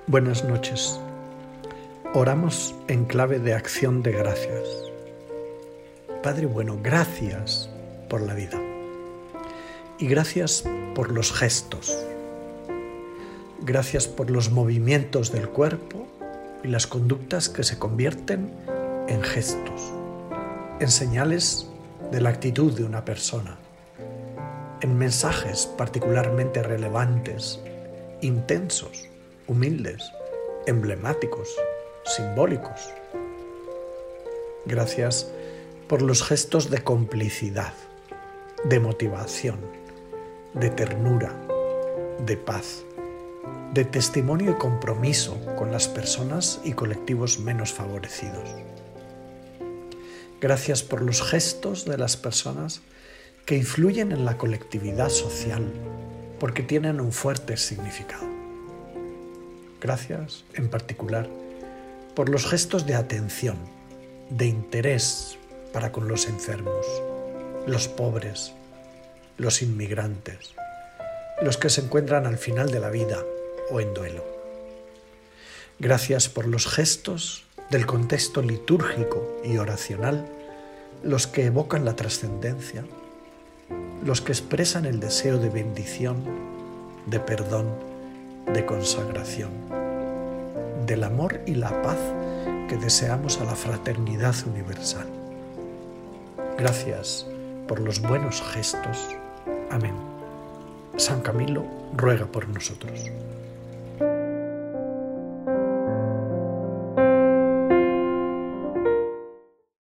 Buenas noches. Oramos en clave de acción de gracias. Padre bueno, gracias por la vida y gracias por los gestos. Gracias por los movimientos del cuerpo y las conductas que se convierten en gestos, en señales de la actitud de una persona, en mensajes particularmente relevantes, intensos, humildes, emblemáticos, simbólicos. Gracias por los gestos de complicidad, de motivación, de ternura, de paz, de testimonio y compromiso con las personas y colectivos menos favorecidos. Gracias por los gestos de las personas que influyen en la colectividad social porque tienen un fuerte significado. Gracias, en particular, por los gestos de atención, de interés para con los enfermos, los pobres, los inmigrantes, los que se encuentran al final de la vida o en duelo. Gracias por los gestos del contexto litúrgico y oracional, los que evocan la trascendencia, los que expresan el deseo de bendición, de perdón, de consagración, del amor y la paz que deseamos a la fraternidad universal. Gracias por los buenos gestos. Amén. San Camilo ruega por nosotros.